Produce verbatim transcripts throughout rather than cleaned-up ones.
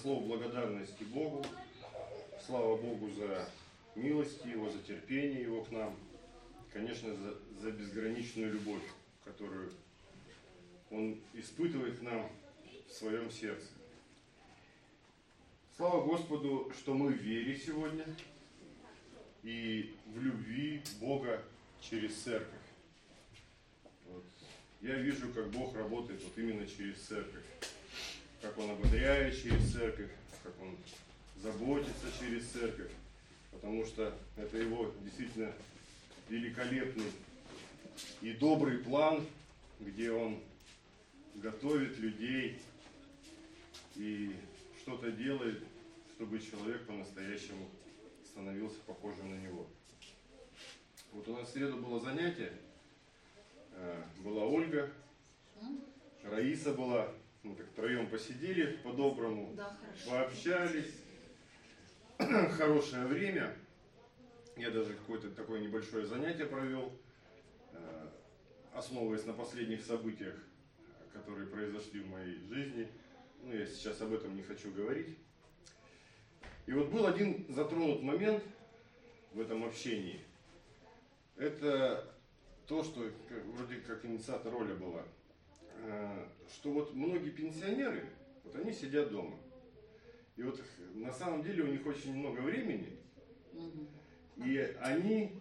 слов благодарности Богу. Слава Богу за милость Его, за терпение Его к нам. Конечно, за, за безграничную любовь, которую Он испытывает к нам в своем сердце. Слава Господу, что мы в вере сегодня и в любви Бога через церковь. Вот. Я вижу, как Бог работает вот именно через церковь. Как Он ободряет через церковь, как Он заботится через церковь. Потому что это Его действительно великолепный и добрый план, где Он готовит людей и что-то делает, чтобы человек по-настоящему становился похожим на Него. Вот у нас в среду было занятие, была Ольга, Раиса была, мы так втроем посидели по-доброму, да, пообщались, хорошее время. Я даже какое-то такое небольшое занятие провел, основываясь на последних событиях, которые произошли в моей жизни. Ну, я сейчас об этом не хочу говорить. И вот был один затронут момент в этом общении. Это то, что вроде как инициатор роли была. Что вот многие пенсионеры, вот они сидят дома. И вот на самом деле у них очень много времени. И они,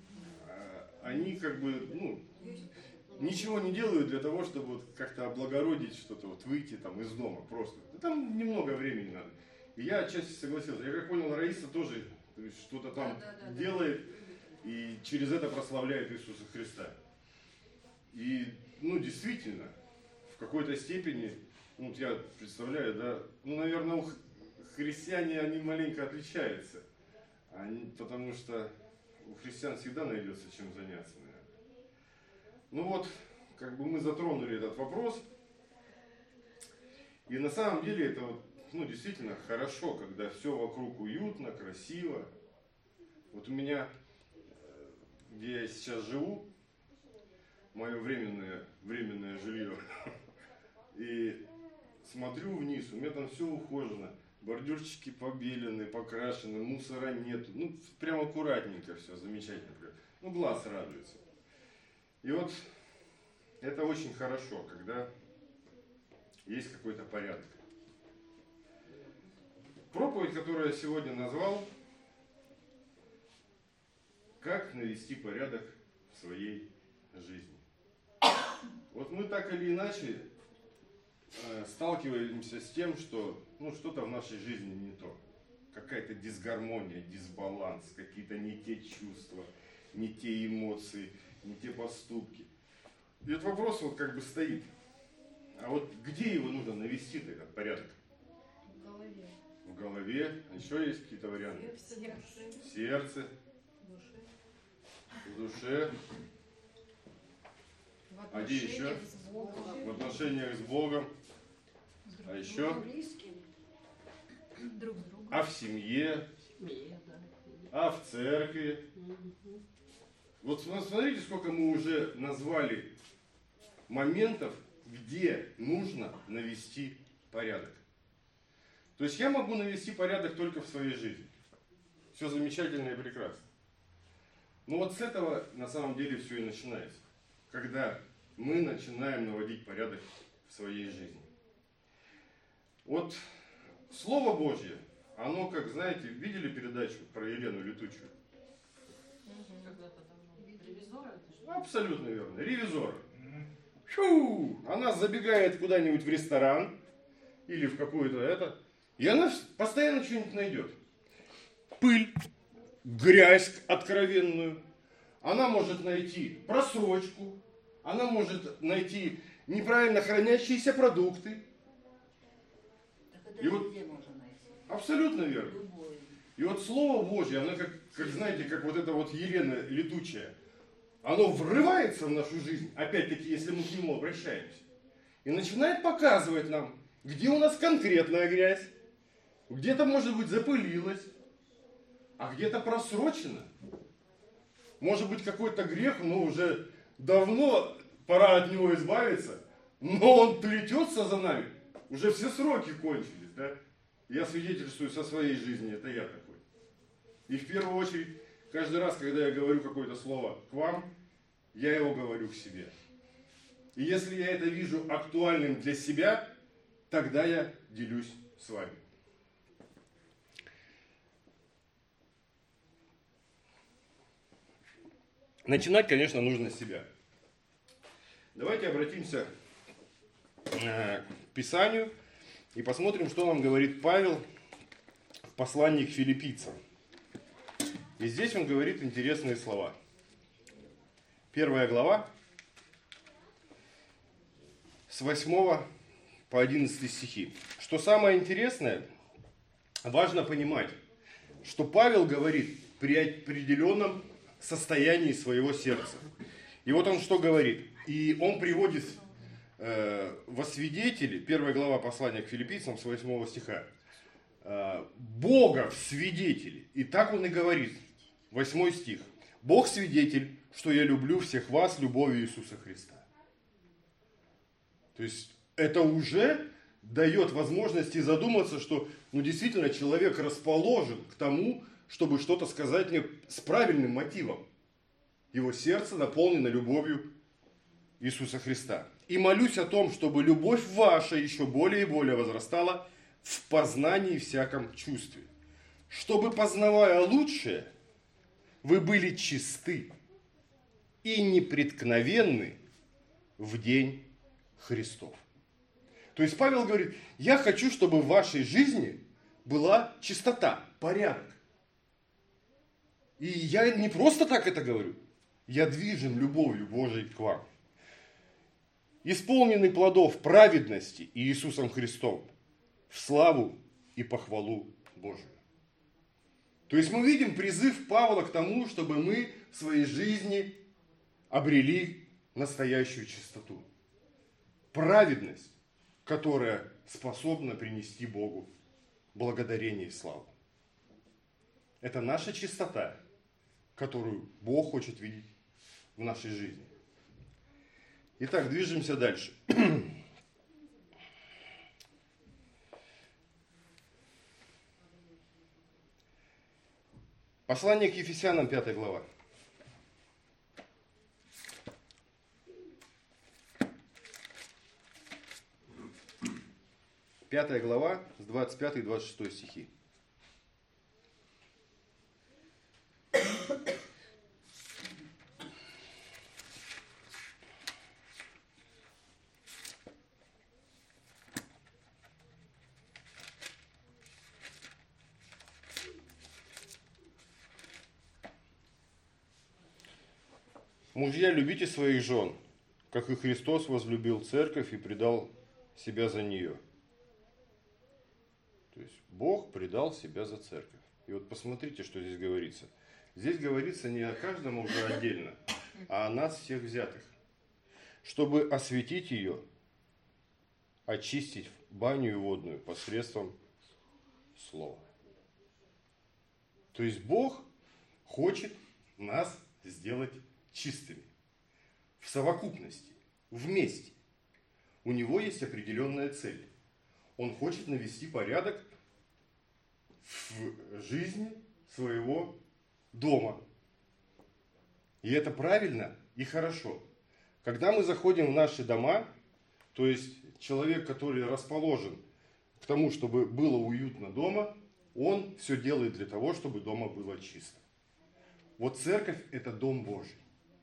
они как бы, ну, ничего не делают для того, чтобы вот как-то облагородить что-то, вот выйти там из дома просто. Там немного времени надо. И я отчасти согласился. Я как понял, Раиса тоже что-то там да, да, да, делает да. И через это прославляет Иисуса Христа. И, ну, действительно, в какой-то степени, ну, вот я представляю, да, ну, наверное, у христиане они маленько отличаются. Они, потому что у христиан всегда найдется чем заняться, наверное. Ну вот, как бы мы затронули этот вопрос. И на самом деле это вот, ну, действительно хорошо, когда все вокруг уютно, красиво. Вот у меня, где я сейчас живу, мое временное, временное жилье, и смотрю вниз, у меня там все ухожено. Бордюрчики побелены, покрашены, мусора нету. Ну, прям аккуратненько все, замечательно. Ну, глаз радуется. И вот это очень хорошо, когда есть какой-то порядок. Проповедь, которую я сегодня назвал, как навести порядок в своей жизни. Вот мы так или иначе сталкиваемся с тем, что ну, что-то в нашей жизни не то. Какая-то дисгармония, дисбаланс, какие-то не те чувства, не те эмоции, не те поступки. И этот вопрос вот как бы стоит. А вот где его нужно навести-то, этот порядок? В голове. В голове. А еще есть какие-то варианты? В сердце. В сердце. В душе. В а где еще? С Богом. В отношениях с Богом. А еще? Друг с другом. А в семье? А в церкви? Вот смотрите, сколько мы уже назвали моментов, где нужно навести порядок. То есть я могу навести порядок только в своей жизни. Все замечательно и прекрасно. Но вот с этого на самом деле все и начинается. Когда мы начинаем наводить порядок в своей жизни. Вот Слово Божье, оно, как знаете, видели передачу про Елену Летучую? Когда-то давно. Ревизора? Абсолютно верно. Ревизора. Фу! Она забегает куда-нибудь в ресторан или в какую-то это, и она постоянно что-нибудь найдет. Пыль, грязь откровенную. Она может найти просрочку, она может найти неправильно хранящиеся продукты. И вот, абсолютно верно. Любой. И вот Слово Божье, оно как, как, знаете, как вот эта вот Елена Летучая, оно врывается в нашу жизнь, опять-таки, если мы к нему обращаемся, и начинает показывать нам, где у нас конкретная грязь, где-то, может быть, запылилась, а где-то просрочено. Может быть, какой-то грех, но уже давно пора от него избавиться, но он плетется за нами. Уже все сроки кончились, да? Я свидетельствую со своей жизни, это я такой. И в первую очередь, каждый раз, когда я говорю какое-то слово к вам, я его говорю к себе. И если я это вижу актуальным для себя, тогда я делюсь с вами. Начинать, конечно, нужно с себя. Давайте обратимся к Писанию и посмотрим, что нам говорит Павел в послании к филиппийцам. И здесь он говорит интересные слова. Первая глава, с восьмого по одиннадцатый стихи. Что самое интересное, важно понимать, что Павел говорит при определенном состоянии своего сердца. И вот он что говорит. И он приводит э, во свидетели, первая глава послания к филиппийцам с восьмого стиха, э, Бога в свидетели. И так он и говорит, восьмой стих. Бог свидетель, что я люблю всех вас любовью Иисуса Христа. То есть это уже дает возможности задуматься, что ну, действительно человек расположен к тому, чтобы что-то сказать мне с правильным мотивом. Его сердце наполнено любовью Иисуса Христа. И молюсь о том, чтобы любовь ваша еще более и более возрастала в познании всяком чувстве. Чтобы, познавая лучшее, вы были чисты и непреткновенны в день Христов. То есть Павел говорит, я хочу, чтобы в вашей жизни была чистота, порядок. И я не просто так это говорю. Я движим любовью Божией к вам. Исполненный плодов праведности Иисусом Христом в славу и похвалу Божию. То есть мы видим призыв Павла к тому, чтобы мы в своей жизни обрели настоящую чистоту. Праведность, которая способна принести Богу благодарение и славу. Это наша чистота, которую Бог хочет видеть в нашей жизни. Итак, движемся дальше. Послание к Ефесянам, пятая глава. Пятая глава, с двадцать пятого и двадцать шестого стихи. Мужья, любите своих жен, как и Христос возлюбил церковь и предал себя за нее. То есть Бог предал себя за церковь. И вот посмотрите, что здесь говорится. Здесь говорится не о каждом уже отдельно, а о нас всех взятых. Чтобы осветить ее, очистить баню водную посредством слова. То есть Бог хочет нас сделать чистыми. В совокупности, вместе. У него есть определенная цель. Он хочет навести порядок в жизни своего дома. И это правильно и хорошо. Когда мы заходим в наши дома, то есть человек, который расположен к тому, чтобы было уютно дома, он все делает для того, чтобы дома было чисто. Вот церковь – это дом Божий.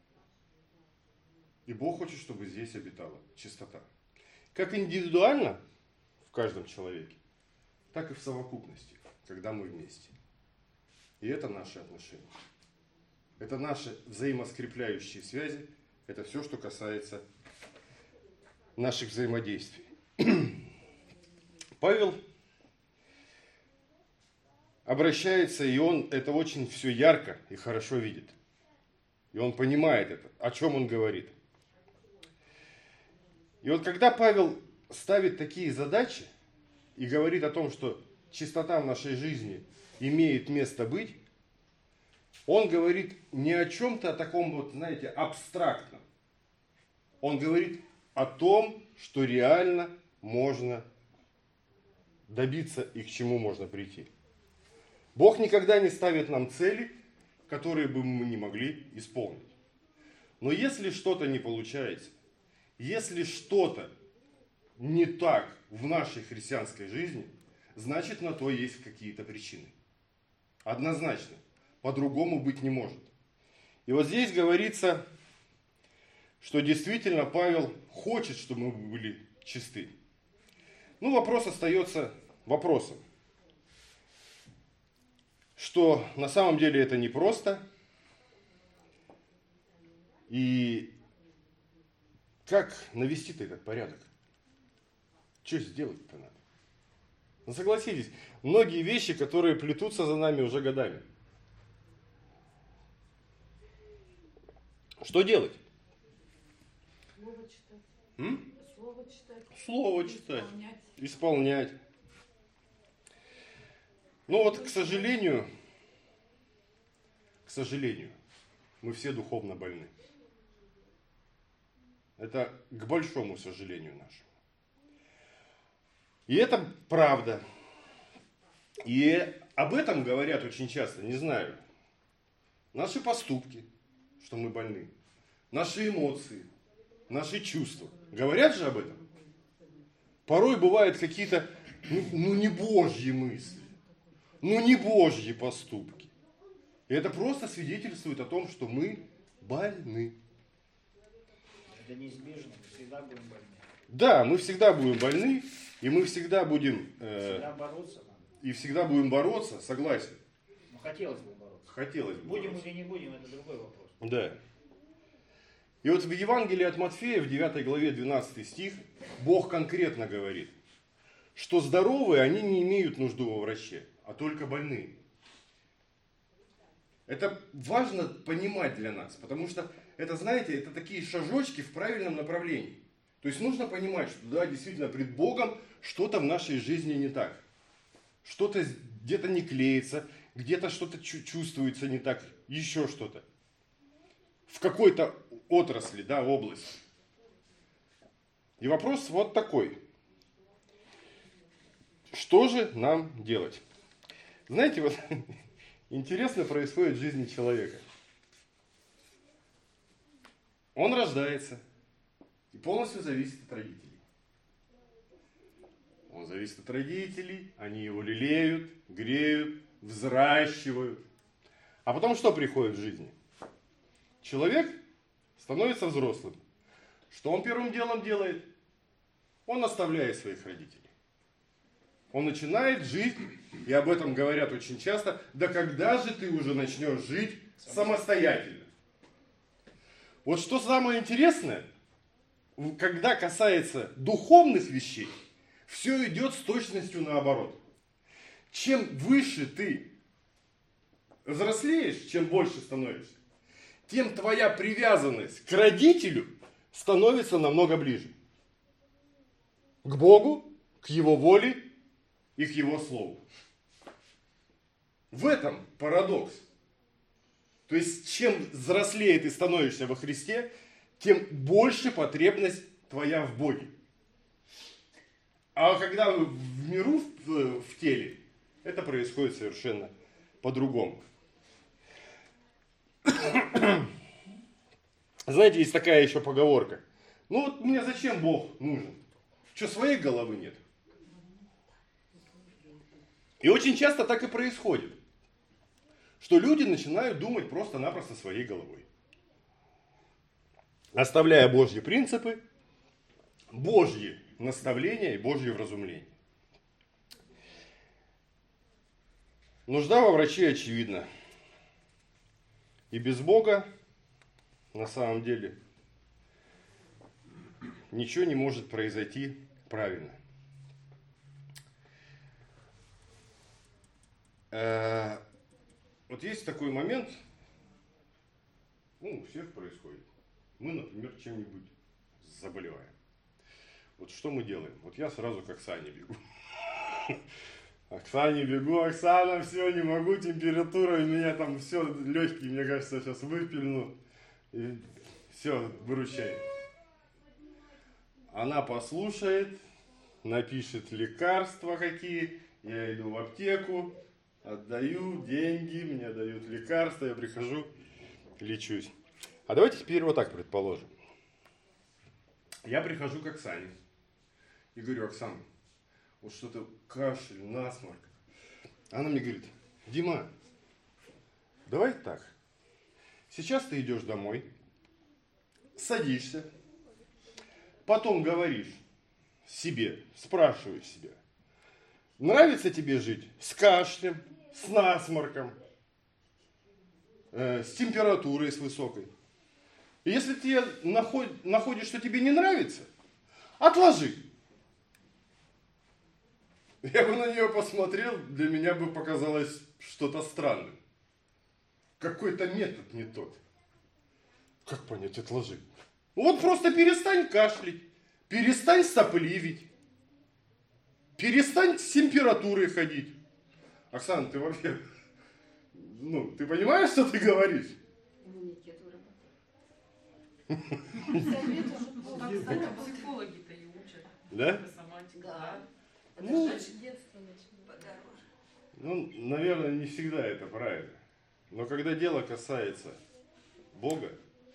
И Бог хочет, чтобы здесь обитала чистота. Как индивидуально в каждом человеке, так и в совокупности, когда мы вместе. И это наши отношения. Это наши взаимоскрепляющие связи. Это все, что касается наших взаимодействий. Павел обращается, и он это очень все ярко и хорошо видит. И он понимает это, о чем он говорит. И вот когда Павел ставит такие задачи и говорит о том, что чистота в нашей жизни имеет место быть, он говорит не о чем-то таком вот, знаете, абстрактном. Он говорит о том, что реально можно добиться и к чему можно прийти. Бог никогда не ставит нам цели, которые бы мы не могли исполнить. Но если что-то не получается, если что-то не так в нашей христианской жизни, значит, на то есть какие-то причины. Однозначно. По-другому быть не может. И вот здесь говорится, что действительно Павел хочет, чтобы мы были чисты. Ну, вопрос остается вопросом. Что на самом деле это непросто. И как навести-то этот порядок? Что сделать-то надо? Ну, согласитесь, многие вещи, которые плетутся за нами уже годами. Что делать? Слово читать. М? Слово читать. Слово читать. Исполнять. Исполнять. Ну вот, к сожалению, к сожалению, мы все духовно больны. Это к большому сожалению нашему. И это правда. И об этом говорят очень часто, не знаю, наши поступки, что мы больны, наши эмоции, наши чувства. Говорят же об этом? Порой бывают какие-то, ну, ну не божьи мысли, ну не божьи поступки. И это просто свидетельствует о том, что мы больны. Это неизбежно, мы всегда будем больны. Да, мы всегда будем больны, и мы всегда будем... Э, Всегда бороться надо. и всегда будем бороться, согласен. Но хотелось бы бороться. Хотелось бы Будем бороться. или не будем, это другой вопрос. Да. И вот в Евангелии от Матфея, в девятой главе, двенадцатый стих, Бог конкретно говорит, что здоровые, они не имеют нужду во враче, а только больные. Это важно понимать для нас, потому что это, знаете, это такие шажочки в правильном направлении. То есть нужно понимать, что да, действительно, пред Богом что-то в нашей жизни не так. Что-то где-то не клеится, где-то что-то чувствуется не так, еще что-то. В какой-то отрасли, да, области. И вопрос вот такой. Что же нам делать? Знаете, вот интересно происходит в жизни человека. Он рождается и полностью зависит от родителей. Он зависит от родителей, они его лелеют, греют, взращивают. А потом что приходит в жизни? Человек становится взрослым. Что он первым делом делает? Он оставляет своих родителей. Он начинает жить, и об этом говорят очень часто, да когда же ты уже начнешь жить самостоятельно? Вот что самое интересное, когда касается духовных вещей, все идет с точностью наоборот. Чем выше ты взрослеешь, чем больше становишься, тем твоя привязанность к родителю становится намного ближе. К Богу, к Его воле и к Его Слову. В этом парадокс. То есть, чем взрослее ты становишься во Христе, тем больше потребность твоя в Боге. А когда вы в миру, в, в теле, это происходит совершенно по-другому. Знаете, есть такая еще поговорка. Ну вот мне зачем Бог нужен? Что, своей головы нет? И очень часто так и происходит. Что люди начинают думать просто-напросто своей головой. Оставляя Божьи принципы, Божьи наставления и Божье вразумление. Нужда во враче очевидна. И без Бога, на самом деле, ничего не может произойти правильно. Э, вот есть такой момент, ну, у всех происходит. Мы, например, чем-нибудь заболеваем. Вот что мы делаем? Вот я сразу к Оксане бегу. Оксане бегу, Оксана, все, не могу, температура у меня там все, легкие, мне кажется, сейчас выпильну. И все, выручай. Она послушает, напишет лекарства какие, я иду в аптеку, отдаю деньги, мне дают лекарства, я прихожу, лечусь. А давайте теперь вот так предположим. Я прихожу к Оксане и говорю: Оксана, вот что-то кашель, насморк. Она мне говорит: Дима, давай так, сейчас ты идешь домой, садишься, потом говоришь себе, спрашиваешь себя, нравится тебе жить с кашлем, с насморком, э, с температурой с высокой? И если ты наход, находишь, что тебе не нравится, отложи. Я бы на нее посмотрел, для меня бы показалось что-то странным. Какой-то метод не тот. Как понять, отложи? Вот просто перестань кашлять, перестань сопливить, перестань с температурой ходить. Оксана, ты вообще, ну, ты понимаешь, что ты говоришь? Иммунитет вырабатывает. Кстати, психологи-то и учат. Да? Соматика, Да. да? Это Ну, значит детство начинается. Подороже. Ну, наверное, не всегда это правильно. Но когда дело касается Бога,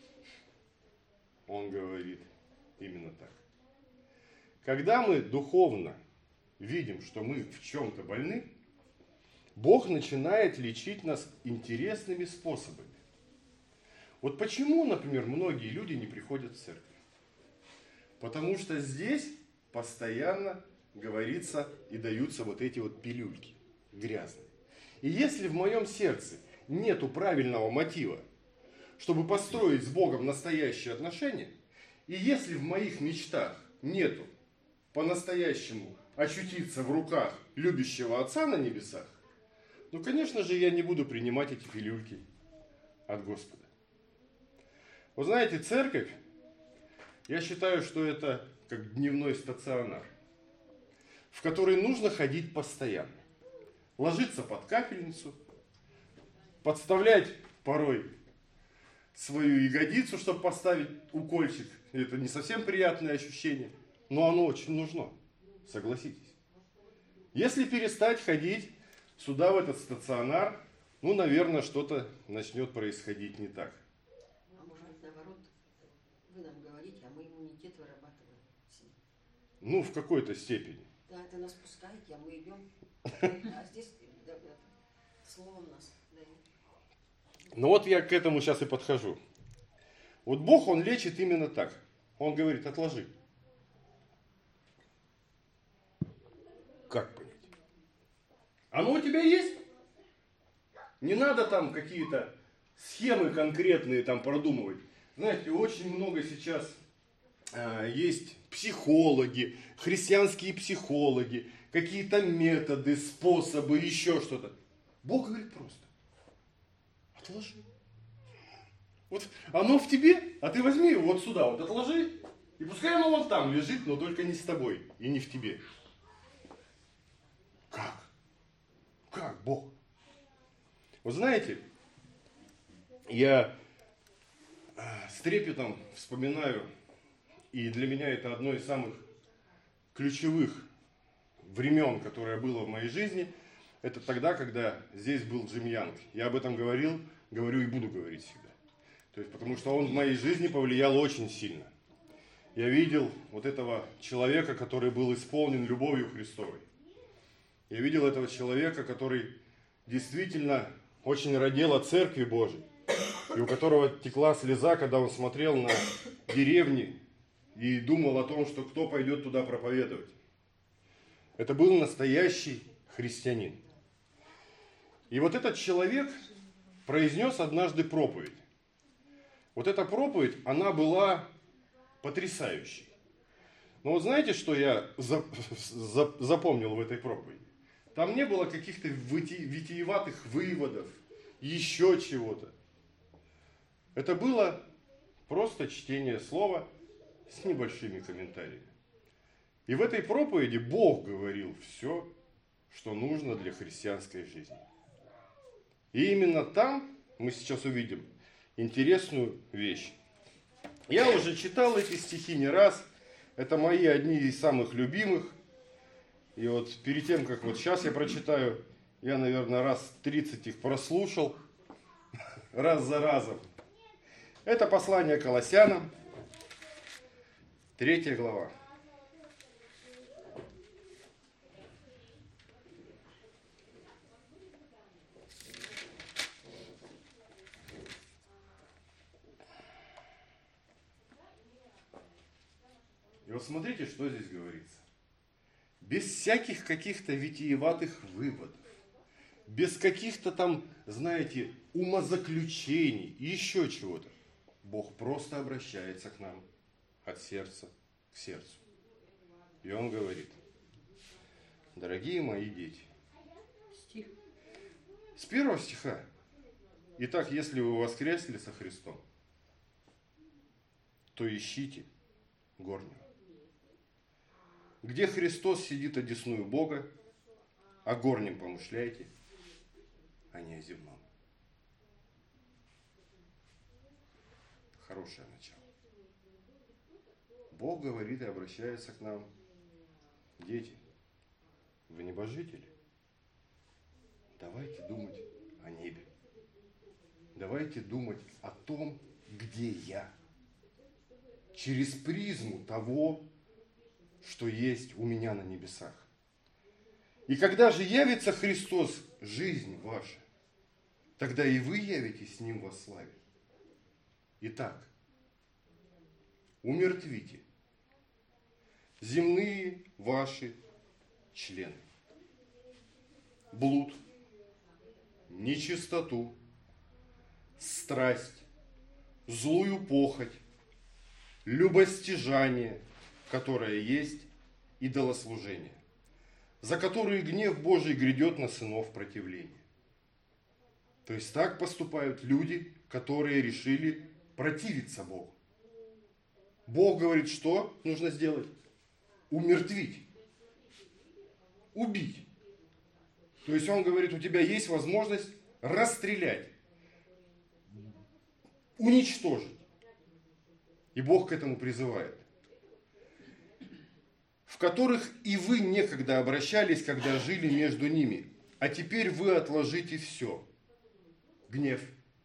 Он говорит именно так. Когда мы духовно видим, что мы в чем-то больны, Бог начинает лечить нас интересными способами. Вот почему, например, многие люди не приходят в церковь? Потому что здесь постоянно говорится и даются вот эти вот пилюльки грязные. И если в моем сердце нету правильного мотива, чтобы построить с Богом настоящие отношения, и если в моих мечтах нету по-настоящему очутиться в руках любящего Отца на небесах, ну, конечно же, я не буду принимать эти пилюльки от Господа. Вы знаете, церковь, я считаю, что это как дневной стационар, в который нужно ходить постоянно. Ложиться под капельницу, подставлять порой свою ягодицу, чтобы поставить укольчик. Это не совсем приятное ощущение, но оно очень нужно, согласитесь. Если перестать ходить сюда, в этот стационар, ну, наверное, что-то начнет происходить не так. А может быть, наоборот, вы нам говорите, а мы иммунитет вырабатываем в себе. Ну, в какой-то степени. Да, это нас пускаете, а мы идем. А здесь да, да, словом нас дают. Но вот я к этому сейчас и подхожу. Вот Бог, Он лечит именно так. Он говорит: отложи. Как понять? Оно у тебя есть? Не надо там какие-то схемы конкретные там продумывать. Знаете, очень много сейчас а, есть психологи, христианские психологи, какие-то методы, способы, еще что-то. Бог говорит просто: отложи. Вот оно в тебе, а ты возьми его вот сюда, вот отложи, и пускай оно вот там лежит, но только не с тобой и не в тебе. Как? Как, Бог? Вы знаете, я с трепетом вспоминаю, и для меня это одно из самых ключевых времен, которое было в моей жизни, это тогда, когда здесь был Джим Янг. Я об этом говорил, говорю и буду говорить всегда. То есть, потому что он в моей жизни повлиял очень сильно. Я видел вот этого человека, который был исполнен любовью Христовой. Я видел этого человека, который действительно очень родил о Церкви Божией. И у которого текла слеза, когда он смотрел на деревни и думал о том, что кто пойдет туда проповедовать. Это был настоящий христианин. И вот этот человек произнес однажды проповедь. Вот эта проповедь, она была потрясающей. Но вот знаете, что я запомнил в этой проповеди? Там не было каких-то витиеватых выводов, еще чего-то. Это было просто чтение слова с небольшими комментариями. И в этой проповеди Бог говорил все, что нужно для христианской жизни. И именно там мы сейчас увидим интересную вещь. Я уже читал эти стихи не раз. Это мои одни из самых любимых. И вот перед тем, как вот сейчас я прочитаю, я, наверное, раз тридцать их прослушал, раз за разом. Это послание Колоссянам, третья глава. И вот смотрите, что здесь говорится. Без всяких каких-то витиеватых выводов, без каких-то там, знаете, умозаключений и еще чего-то. Бог просто обращается к нам от сердца к сердцу. И Он говорит: дорогие мои дети. Стих. С первого стиха. Итак, если вы воскресли со Христом, то ищите горнего, где Христос сидит одесную Бога, о горнем помышляйте, а не о земном. Хорошее начало. Бог говорит и обращается к нам: дети, вы небожители? Давайте думать о небе. Давайте думать о том, где я. Через призму того, что есть у меня на небесах. И когда же явится Христос, жизнь ваша, тогда и вы явитесь с Ним во славе. Итак, умертвите земные ваши члены. Блуд, нечистоту, страсть, злую похоть, любостяжание, которое есть идолослужение, за которые гнев Божий грядет на сынов противления. То есть так поступают люди, которые решили противиться Богу. Бог говорит, что нужно сделать? Умертвить. Убить. То есть Он говорит, у тебя есть возможность расстрелять, уничтожить. И Бог к этому призывает. В которых и вы некогда обращались, когда жили между ними. А теперь вы отложите все. Гнев,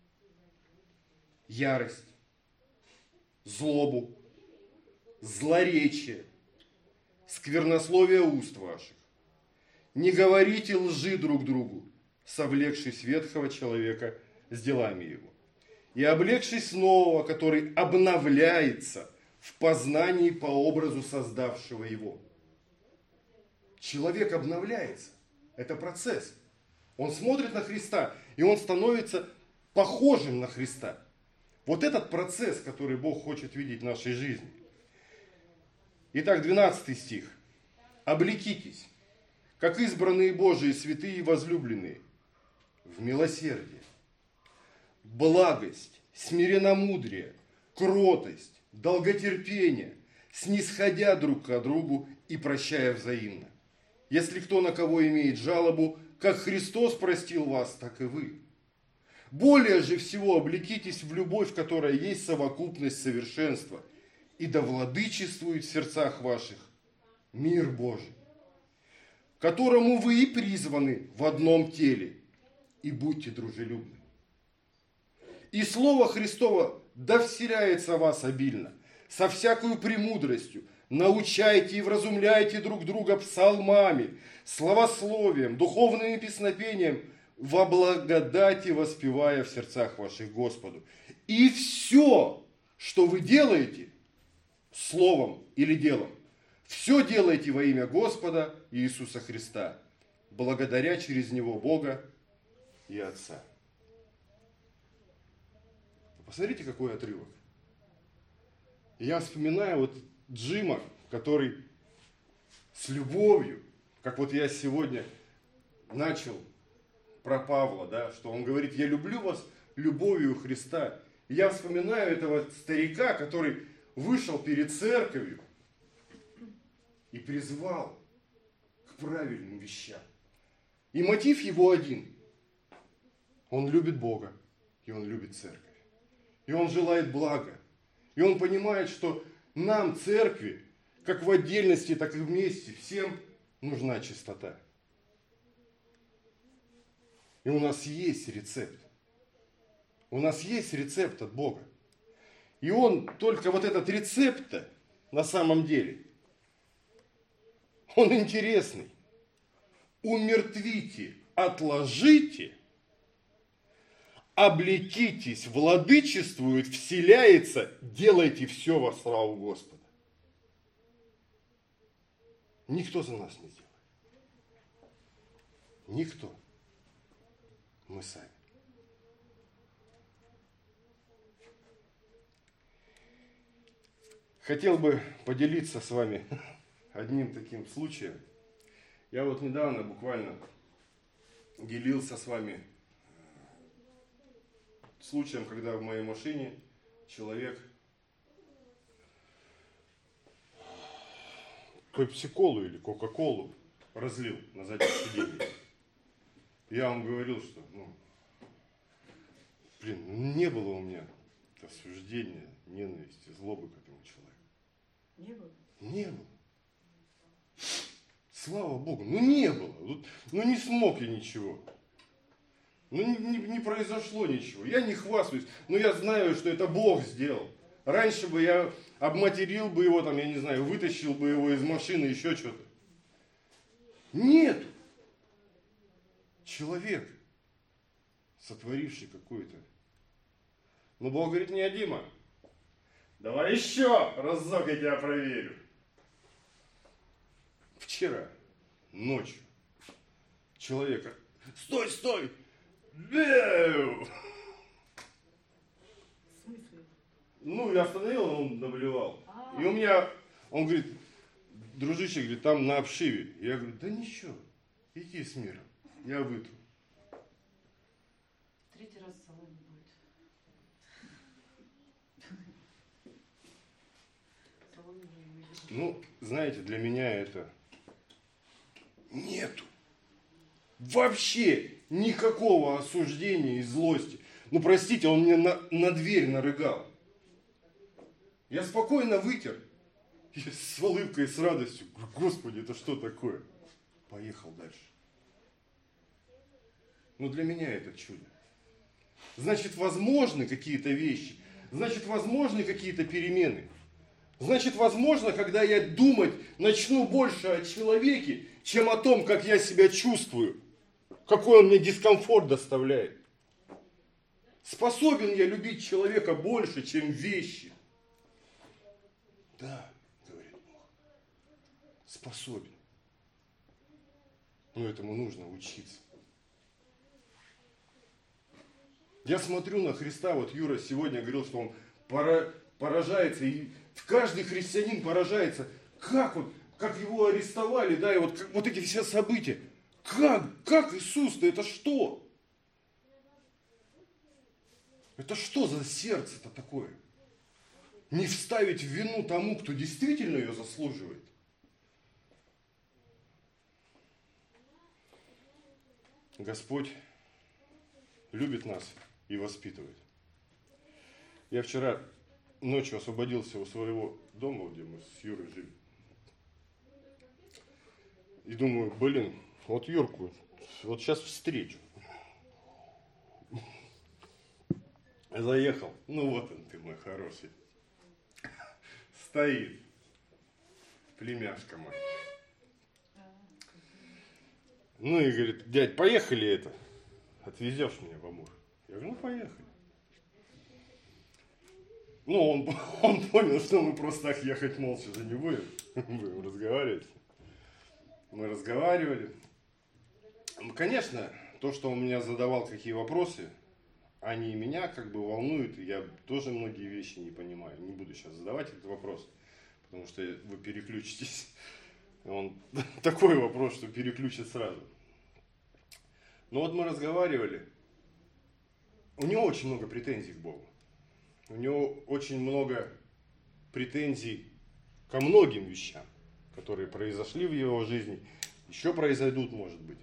ярость, злобу, злоречие, сквернословие уст ваших. Не говорите лжи друг другу, совлекшись ветхого человека с делами его, и облегшись нового, который обновляется в познании по образу создавшего его. Человек обновляется. Это процесс. Он смотрит на Христа, и он становится похожим на Христа. Вот этот процесс, который Бог хочет видеть в нашей жизни. Итак, двенадцатый стих. «Облекитесь, как избранные Божии, святые и возлюбленные, в милосердие, благость, смиренномудрие, кротость, долготерпение, снисходя друг к другу и прощая взаимно. Если кто на кого имеет жалобу, как Христос простил вас, так и вы. Более же всего облекитесь в любовь, которая есть совокупность совершенства, и да владычествует в сердцах ваших мир Божий, которому вы и призваны в одном теле, и будьте дружелюбны. И Слово Христово да вселяется в вас обильно, со всякою премудростью, научайте и вразумляйте друг друга псалмами, славословием, духовными песнопением, во благодати воспевая в сердцах ваших Господу. И все, что вы делаете, словом или делом, все делайте во имя Господа Иисуса Христа, благодаря через Него Бога и Отца». Посмотрите, какой отрывок. Я вспоминаю вот Джима, который с любовью, как вот я сегодня начал про Павла, да, что он говорит: я люблю вас любовью Христа. И я вспоминаю этого старика, который вышел перед церковью и призвал к правильным вещам. И мотив его один. Он любит Бога, и он любит церковь. И он желает блага. И он понимает, что нам, церкви, как в отдельности, так и вместе, всем нужна чистота. И у нас есть рецепт. У нас есть рецепт от Бога. И он, только вот этот рецепт-то, на самом деле, он интересный. Умертвите, отложите, облекитесь, владычествует, вселяется, делайте все во славу Господа. Никто за нас не сделает. Никто. Мы сами. Хотел бы поделиться с вами одним таким случаем. Я вот недавно буквально делился с вами случаем, когда в моей машине человек пепси-колу или кока-колу разлил на заднем сиденье. Я вам говорил, что, ну, блин, ну, не было у меня осуждения, ненависти, злобы к этому человеку. Не было? Не было. Слава Богу, ну не было. Ну не смог я ничего. Ну не, не, не произошло ничего. Я не хвастаюсь, но я знаю, что это Бог сделал. Раньше бы я обматерил бы его, там, я не знаю, вытащил бы его из машины, еще что-то. Нет. Человек, сотворивший какой-то. Но Бог говорит: не, Дима, давай еще разок я тебя проверю. Вчера, ночью, человека: стой, стой! Бэу! В смысле? Ну, я остановил, он наблевал. А. И у меня, он говорит: дружище, говорит, там на обшиве. Я говорю: да ничего, иди с миром, я вытру. Третий раз в салоне будет. В салоне уже не выйдет. Ну, знаете, для меня это нету. Вообще никакого осуждения и злости. Ну, простите, он мне на, на дверь нарыгал. Я спокойно вытер. Я с улыбкой, с радостью. Господи, это что такое? Поехал дальше. Ну, для меня это чудо. Значит, возможны какие-то вещи. Значит, возможны какие-то перемены. Значит, возможно, когда я думать начну больше о человеке, чем о том, как я себя чувствую, какой он мне дискомфорт доставляет. Способен я любить человека больше, чем вещи? Да, говорит Бог, способен. Но этому нужно учиться. Я смотрю на Христа, вот Юра сегодня говорил, что он пора, поражается, и каждый христианин поражается, как он, как его арестовали, да, и вот, как, вот эти все события. Как, как Иисус-то, это что? Это что за сердце-то такое? Не вставить в вину тому, кто действительно ее заслуживает. Господь любит нас и воспитывает. Я вчера ночью освободился у своего дома, где мы с Юрой жили. И думаю, блин, вот Юрку, вот сейчас встречу. Заехал. Ну вот он ты, мой хороший. Стоит. Племяшка моя. Ну и говорит: дядь, поехали это. Отвезешь меня в Амур? Я говорю: ну поехали. Ну он, он понял, что мы просто так ехать молча же не будем. Будем разговаривать. Мы разговаривали. Конечно, то, что он меня задавал, какие вопросы, они меня как бы волнуют. Я тоже многие вещи не понимаю. Не буду сейчас задавать этот вопрос, потому что вы переключитесь. Он такой вопрос, что переключит сразу. Но вот мы разговаривали. У него очень много претензий к Богу. У него очень много претензий ко многим вещам, которые произошли в его жизни, еще произойдут, может быть.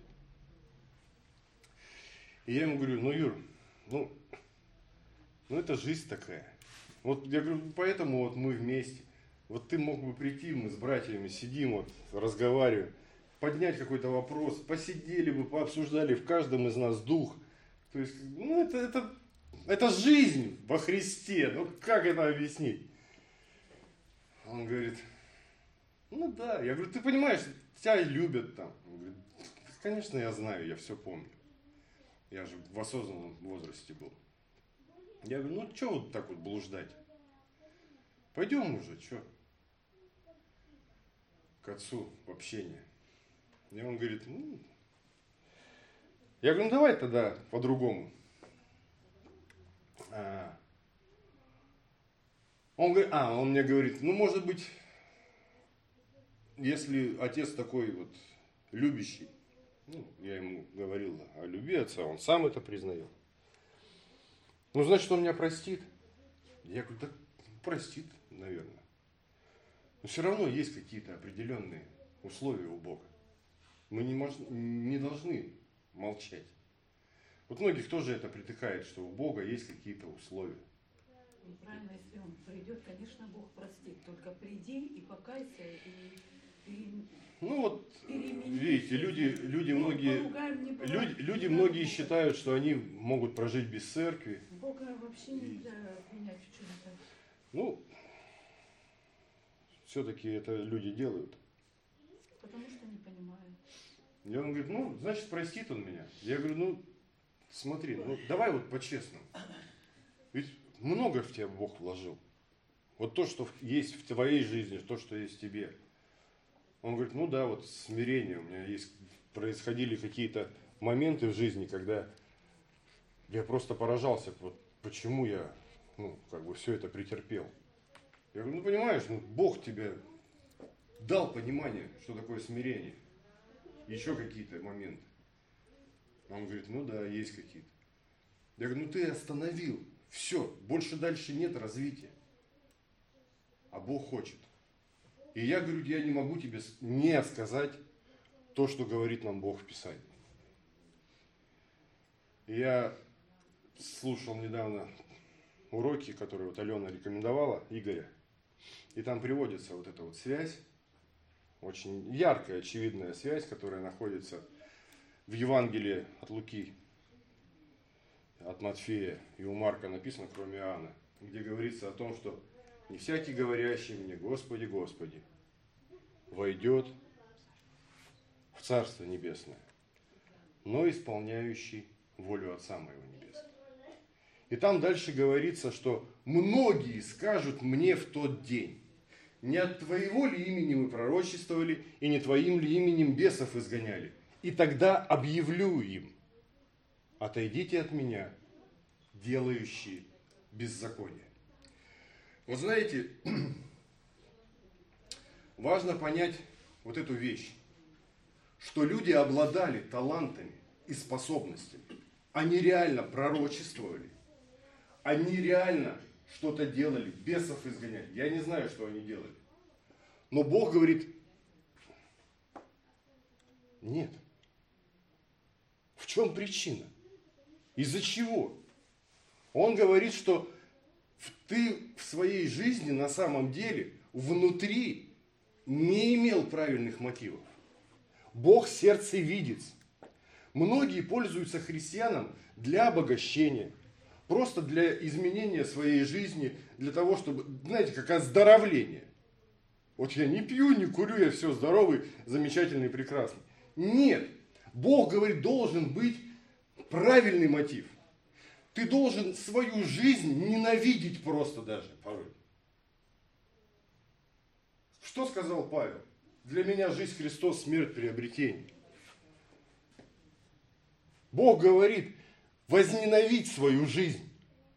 И я ему говорю: ну, Юр, ну, ну это жизнь такая. Вот я говорю, поэтому вот мы вместе. Вот ты мог бы прийти, мы с братьями сидим, вот, разговариваем. поднять какой-то вопрос, посидели бы, пообсуждали в каждом из нас дух. То есть, ну это, это, это жизнь во Христе, ну как это объяснить? Он говорит, ну да, я говорю, ты понимаешь, тебя любят там. Он говорит, конечно, я знаю, я все помню. Я же в осознанном возрасте был. Я говорю, ну что вот так вот блуждать? Пойдем уже, что? К отцу в общение. И он говорит, ну... Я говорю, ну давай тогда по-другому. А... Он говорит, а, он мне говорит, ну может быть, если отец такой вот любящий, ну, я ему говорил о любви отца, он сам это признает. Ну, значит, он меня простит. Я говорю, да простит, наверное. Но все равно есть какие-то определенные условия у Бога. Мы не, мож... не должны молчать. Вот многих тоже это притыкает, что у Бога есть какие-то условия. И правильно, если он придет, конечно, Бог простит. Только приди и покайся, и пере- Ну вот, перемени. видите, люди, люди, Ну, многие, поругаем, не поругаем. люди, люди Не многие надо считают, что они могут прожить без церкви. Бога вообще нельзя обвинять в чем-то. Ну, все-таки это люди делают. Потому что не понимают. И он говорит, ну, значит, простит он меня. Я говорю, ну, смотри, ну, давай вот по-честному. Ведь много в тебя Бог вложил. Вот то, что есть в твоей жизни, то, что есть в тебе. Он говорит, ну да, вот смирение. У меня есть, происходили какие-то моменты в жизни, когда я просто поражался, вот почему я, ну, как бы все это претерпел. Я говорю, ну понимаешь, ну, Бог тебе дал понимание, что такое смирение. Еще какие-то моменты. Он говорит, ну да, есть какие-то. Я говорю, ну ты остановил. Все, больше дальше нет развития. А Бог хочет. И я говорю, я не могу тебе не сказать то, что говорит нам Бог в Писании. И я слушал недавно уроки, которые вот Алена рекомендовала, Игоря. И там приводится вот эта вот связь, очень яркая, очевидная связь, которая находится в Евангелии от Луки, от Матфея и у Марка написано, кроме Иоанна, где говорится о том, что не всякий, говорящий мне, Господи, Господи, войдет в Царство Небесное, но исполняющий волю Отца Моего Небесного. И там дальше говорится, что многие скажут мне в тот день, не от Твоего ли имени мы пророчествовали, и не Твоим ли именем бесов изгоняли? И тогда объявлю им, отойдите от меня, делающие беззаконие. Вот знаете, важно понять вот эту вещь, что люди обладали талантами и способностями. Они реально пророчествовали, они реально что-то делали, бесов изгоняли. Я не знаю, что они делали. Но Бог говорит, нет. В чем причина? Из-за чего? Он говорит, что ты в своей жизни на самом деле внутри не имел правильных мотивов. Бог сердце видит. Многие пользуются христианом для обогащения, просто для изменения своей жизни, для того, чтобы, знаете, как оздоровление. Вот я не пью, не курю, я все здоровый, замечательный, прекрасный. Нет. Бог говорит, должен быть правильный мотив. Ты должен свою жизнь ненавидеть просто даже порой. Что сказал Павел? Для меня жизнь Христос, смерть приобретение. Бог говорит, возненавидь свою жизнь.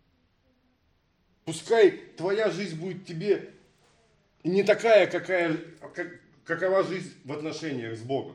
Пускай твоя жизнь будет тебе не такая, какая, как, какова жизнь в отношениях с Богом.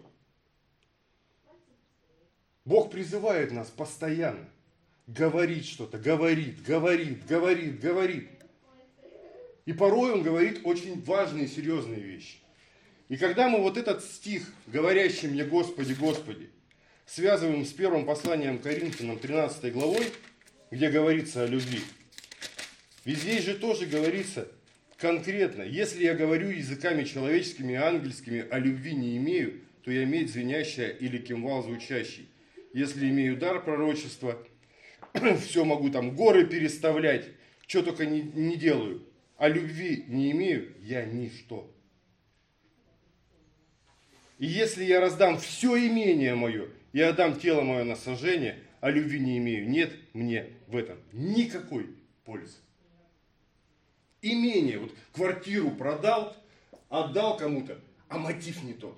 Бог призывает нас постоянно говорить что-то, говорит, говорит, говорит, говорит. И порой Он говорит очень важные и серьезные вещи. И когда мы вот этот стих, говорящий мне Господи, Господи, связываем с первым посланием Коринфянам тринадцатой главой, где говорится о любви, ведь здесь же тоже говорится конкретно, если я говорю языками человеческими и ангельскими, а любви не имею, то я медь звенящая или кимвал звучащий. Если имею дар пророчества, все могу там горы переставлять, что только не, не делаю. А любви не имею, я ничто. И если я раздам все имение мое и отдам тело мое на сожжение, а любви не имею, нет мне в этом никакой пользы. Имение, вот квартиру продал, отдал кому-то, а мотив не тот.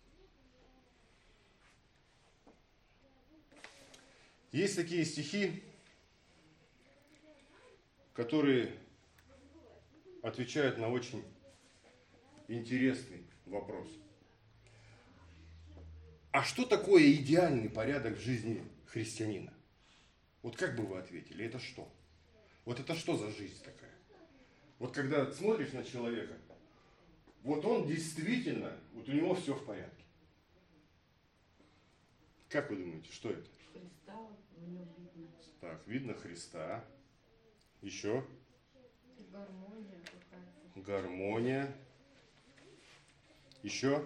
Есть такие стихи, которые отвечают на очень интересный вопрос. А что такое идеальный порядок в жизни христианина? Вот как бы вы ответили, это что? Вот это что за жизнь такая? Вот когда смотришь на человека, вот он действительно, вот у него все в порядке. Как вы думаете, что это? Христа в нем видно. Так, видно Христа. Еще? Гармония какая-то. Гармония. Еще?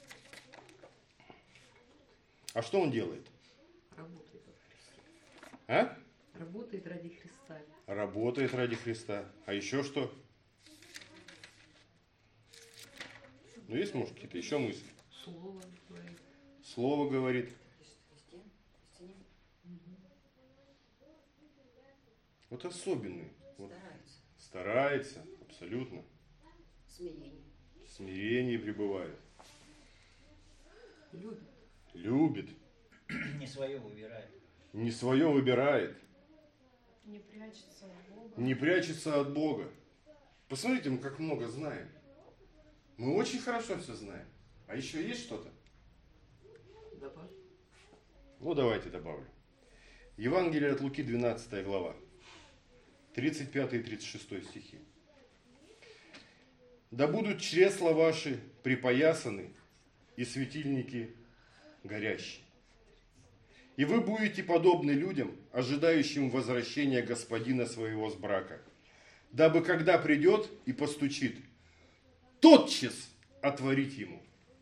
А что он делает? Работает ради Христа. А? Работает ради Христа. Работает ради Христа. А еще что? Ну, есть, может, какие-то еще мысли? Слово говорит. Слово говорит. Христиан, христианин Вот особенный. Вот старается. старается, абсолютно. Смирение. В смирении пребывает. Любит. Любит. Не свое выбирает. Не свое выбирает. Не прячется от Бога. Не прячется от Бога. Посмотрите, мы как много знаем. Мы очень хорошо все знаем. А еще есть что-то? Добавь. Ну, давайте добавлю. Евангелие от Луки, двенадцатая глава. тридцать пятый и тридцать шестой стихи. «Да будут чресла ваши припоясаны и светильники горящие. И вы будете подобны людям, ожидающим возвращения господина своего с брака, дабы, когда придет и постучит, тотчас отворить ему».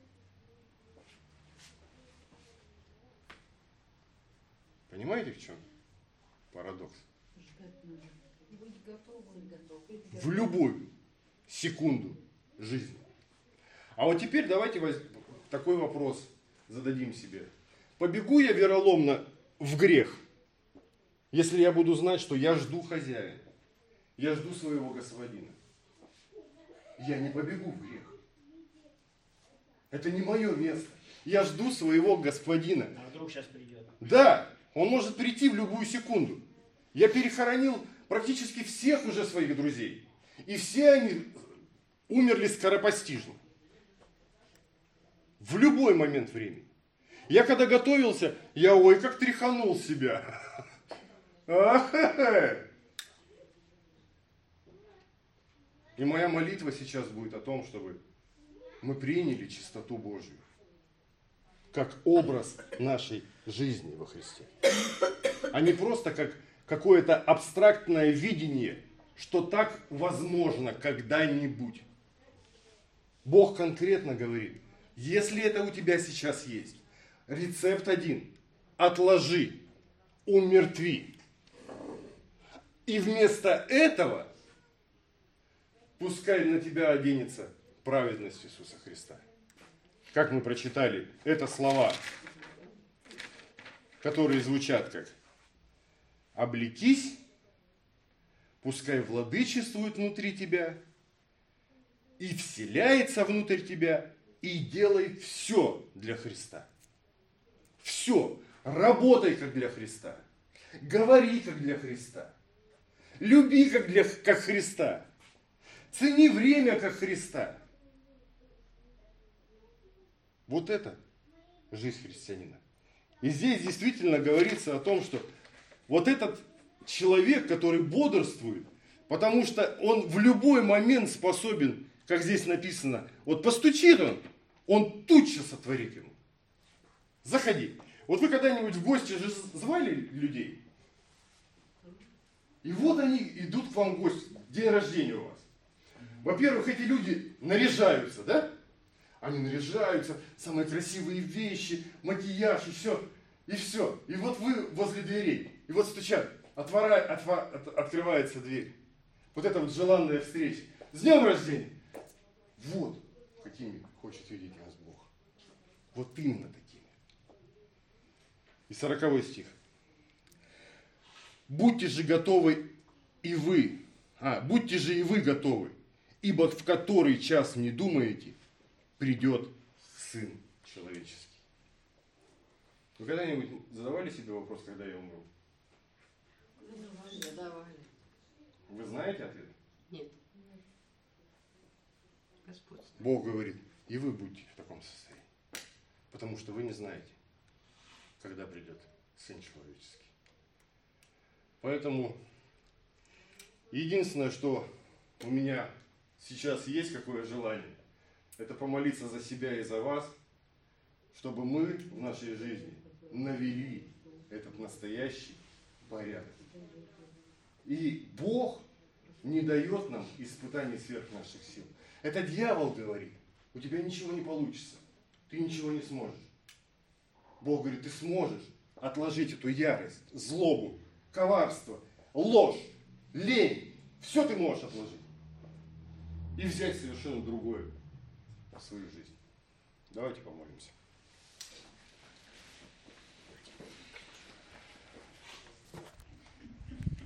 Понимаете, в чем парадокс? Ждать надо. Быть готовым. Быть готов. В любую секунду жизни. А вот теперь давайте воз... такой вопрос зададим себе. Побегу я вероломно в грех, если я буду знать, что я жду хозяина, я жду своего господина? Я не побегу в грех. Это не мое место. Я жду своего господина. А вдруг сейчас придет? Да, он может прийти в любую секунду. Я перехоронил практически всех уже своих друзей. И все они умерли скоропостижно. В любой момент времени. Я когда готовился, я ой, как тряханул себя. И моя молитва сейчас будет о том, чтобы мы приняли чистоту Божью как образ нашей жизни во Христе. А не просто как какое-то абстрактное видение, что так возможно когда-нибудь. Бог конкретно говорит, если это у тебя сейчас есть, рецепт один. Отложи, умертви. И вместо этого пускай на тебя оденется праведность Иисуса Христа. Как мы прочитали, это слова, которые звучат как «облекись, пускай владычествует внутри тебя и вселяется внутрь тебя, и делай все для Христа». Все. Работай как для Христа. Говори как для Христа. Люби как, для, как Христа. Цени время как Христа. Вот это жизнь христианина. И здесь действительно говорится о том, что вот этот человек, который бодрствует, потому что он в любой момент способен, как здесь написано, вот постучит он, он тутчас сотворит ему. Заходи. Вот вы когда-нибудь в гости же звали людей? И вот они идут к вам в гости, день рождения у вас. Во-первых, эти люди наряжаются, да? Они наряжаются, самые красивые вещи, макияж и все. И все. И вот вы возле дверей. И вот стучат. Отвора... Отва... От... Открывается дверь. Вот это вот желанная встреча. С днем рождения! Вот какими хочет видеть нас Бог. Вот именно такими. И сороковой стих. Будьте же готовы и вы. А, будьте же и вы готовы. Ибо в который час не думаете, придет Сын Человеческий. Вы когда-нибудь задавали себе вопрос, когда я умру? Задавали. Вы знаете ответ? Нет. Господь знает. Бог говорит, и вы будете в таком состоянии. Потому что вы не знаете, когда придет Сын Человеческий. Поэтому единственное, что у меня сейчас есть, какое желание, это помолиться за себя и за вас, чтобы мы в нашей жизни навели этот настоящий порядок. И Бог не дает нам испытаний сверх наших сил. Это дьявол говорит, у тебя ничего не получится, ты ничего не сможешь. Бог говорит, ты сможешь отложить эту ярость, злобу, коварство, ложь, лень. Все ты можешь отложить. И взять совершенно другое в свою жизнь. Давайте помолимся.